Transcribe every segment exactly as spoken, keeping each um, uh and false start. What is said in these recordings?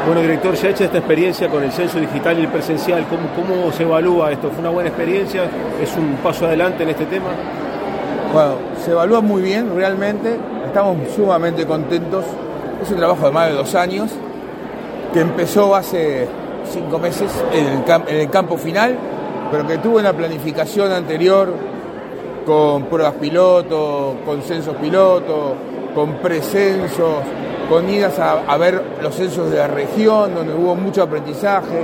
Bueno, director, ya hecha esta experiencia con el censo digital y el presencial, ¿cómo, cómo se evalúa esto? ¿Fue una buena experiencia? ¿Es un paso adelante en este tema? Bueno, se evalúa muy bien, realmente. Estamos sumamente contentos. Es un trabajo de más de dos años que empezó hace cinco meses en el, camp- en el campo final, pero que tuvo una planificación anterior con pruebas piloto, con censos piloto, con precensos, con idas a, a ver los censos de la región, donde hubo mucho aprendizaje,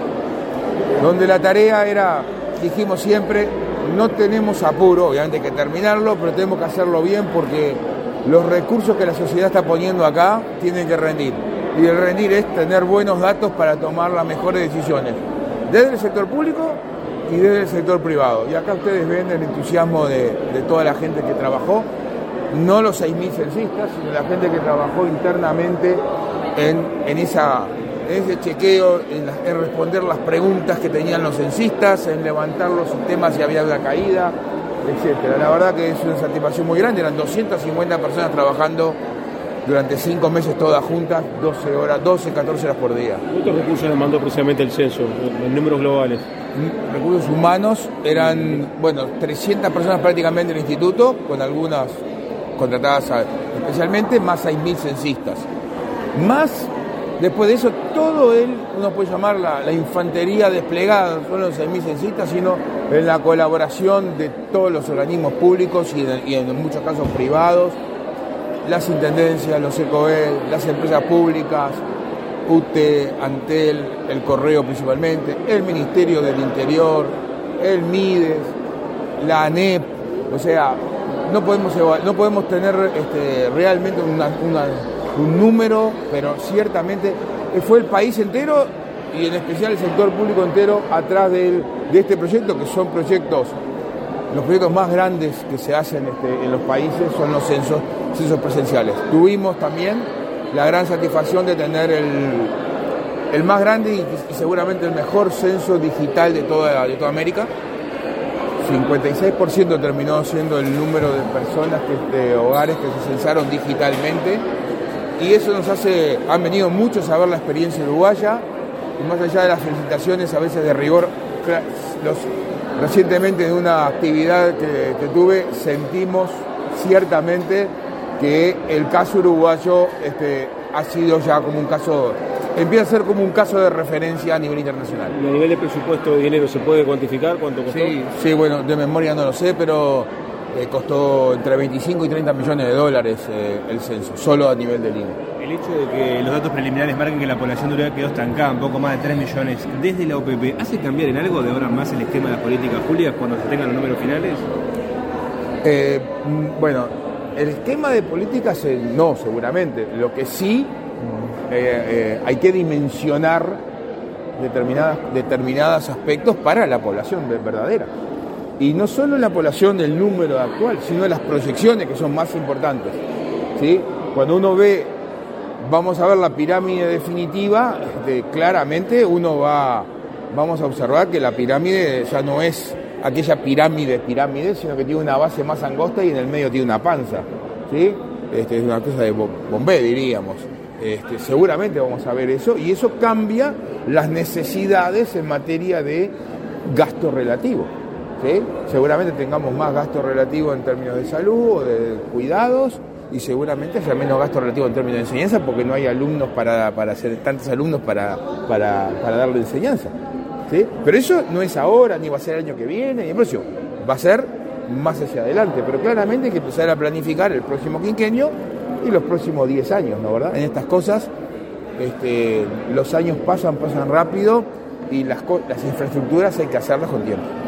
donde la tarea era, dijimos siempre, no tenemos apuro, obviamente hay que terminarlo, pero tenemos que hacerlo bien porque los recursos que la sociedad está poniendo acá tienen que rendir. Y el rendir es tener buenos datos para tomar las mejores decisiones, desde el sector público y desde el sector privado. Y acá ustedes ven el entusiasmo de, de toda la gente que trabajó, no los seis mil censistas, sino la gente que trabajó internamente en, en, esa, en ese chequeo, en, la, en responder las preguntas que tenían los censistas, en levantar los sistemas si había una caída, etcétera. La verdad que es una satisfacción muy grande, eran doscientas cincuenta personas trabajando durante cinco meses todas juntas, doce horas, doce, catorce horas por día. ¿Cuántos recursos demandó precisamente el censo, en números globales? Recursos humanos eran, bueno, trescientas personas prácticamente en el instituto, con algunas contratadas especialmente, más seis mil censistas. Más, después de eso, todo él, uno puede llamar la, la infantería desplegada, no solo los seis mil censistas, sino en la colaboración de todos los organismos públicos y, de, y en muchos casos privados, las intendencias, los ECOEL, las empresas públicas, U T E, Antel, el Correo principalmente, el Ministerio del Interior, el MIDES, la ANEP, o sea, no podemos no podemos tener este, realmente una, una, un número, pero ciertamente fue el país entero y en especial el sector público entero atrás de, él, de este proyecto, que son proyectos, los proyectos más grandes que se hacen este, en los países son los censos, censos presenciales. Tuvimos también la gran satisfacción de tener el, el más grande y, y seguramente el mejor censo digital de toda, de toda América. cincuenta y seis por ciento terminó siendo el número de personas, que, de hogares que se censaron digitalmente, y eso nos hace, han venido muchos a ver la experiencia uruguaya, y más allá de las felicitaciones a veces de rigor, los, recientemente de una actividad que, que tuve, sentimos ciertamente que el caso uruguayo este, ha sido ya como un caso, empieza a ser como un caso de referencia a nivel internacional. ¿Y a nivel de presupuesto de dinero se puede cuantificar cuánto costó? Sí, sí, bueno, de memoria no lo sé, pero eh, costó entre veinticinco y treinta millones de dólares eh, el censo, solo a nivel del I N E. El hecho de que los datos preliminares marquen que la población de Uruguay quedó estancada, un poco más de tres millones, desde la O P P, ¿hace cambiar en algo de ahora más el esquema de las políticas públicas cuando se tengan los números finales? Eh, bueno, el esquema de políticas eh, no, seguramente. Lo que sí eh, eh, hay que dimensionar determinadas, determinados aspectos para la población verdadera. Y no solo la población del número actual, sino las proyecciones que son más importantes, ¿sí? Cuando uno ve, vamos a ver la pirámide definitiva, este, claramente uno va, vamos a observar que la pirámide ya no es aquella pirámide, pirámide, sino que tiene una base más angosta y en el medio tiene una panza, ¿sí? Este, es una cosa de Bombay, diríamos. Este, seguramente vamos a ver eso, y eso cambia las necesidades en materia de gasto relativo, ¿sí? Seguramente tengamos más gasto relativo en términos de salud o de cuidados, y seguramente haya menos gasto relativo en términos de enseñanza, porque no hay alumnos para, para hacer tantos alumnos para, para, para darle enseñanza, ¿sí? Pero eso no es ahora, ni va a ser el año que viene, ni el próximo, va a ser más hacia adelante, pero claramente hay que empezar a planificar el próximo quinquenio y los próximos diez años, ¿no, verdad? En estas cosas, este, los años pasan, pasan rápido, y las, las infraestructuras hay que hacerlas con tiempo.